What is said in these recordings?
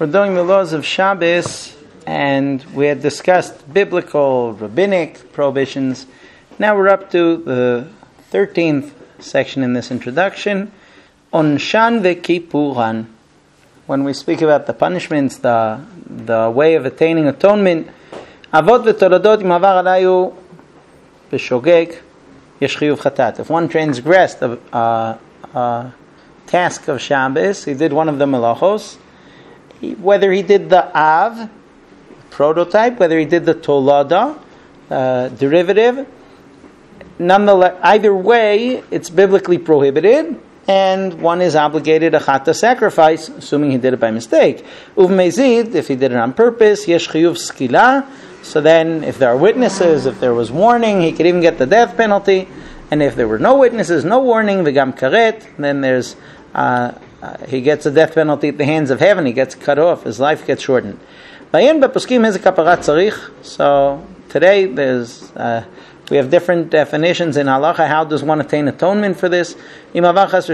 We're doing the laws of Shabbos, and we had discussed biblical, rabbinic prohibitions. Now we're up to the 13th section in this introduction, Onshan veKippuran. When we speak about the punishments, the way of attaining atonement, Avot v'toladot im avar alayu b'shogeg yesh chiyuv chatat. If one transgressed a task of Shabbos, he did one of the melachos, whether he did the Av, prototype, whether he did the Tolada, derivative, nonetheless, either way, it's biblically prohibited, and one is obligated a chata sacrifice, assuming he did it by mistake. Uv mezid, if he did it on purpose, yesh chiyuv skila, so then if there are witnesses, if there was warning, he could even get the death penalty, and if there were no witnesses, no warning, v'gam karet, then there's he gets a death penalty at the hands of heaven. He gets cut off. His life gets shortened. So today we have different definitions in halacha. How does one attain atonement for this? And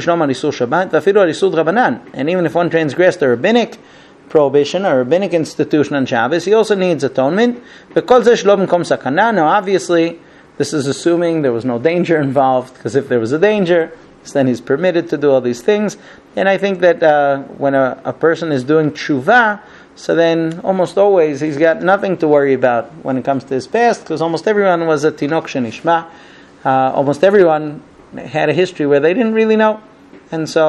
even if one transgressed a rabbinic prohibition or rabbinic institution on Shabbos, he also needs atonement. Now obviously this is assuming there was no danger involved, because if there was a danger, then he's permitted to do all these things. And I think that when a person is doing tshuva, so then almost always he's got nothing to worry about when it comes to his past, because almost everyone was a tinok shenishma. Almost everyone had a history where they didn't really know. And so,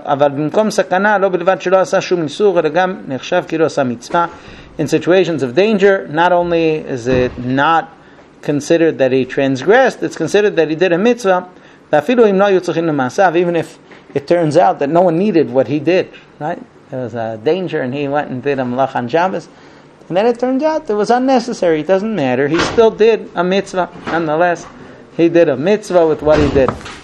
in situations of danger, not only is it not considered that he transgressed, it's considered that he did a mitzvah, even if it turns out that no one needed what he did, right? There was a danger and he went and did a malach on Shabbos, and then it turned out it was unnecessary. It doesn't matter. He still did a mitzvah. Nonetheless, he did a mitzvah with what he did.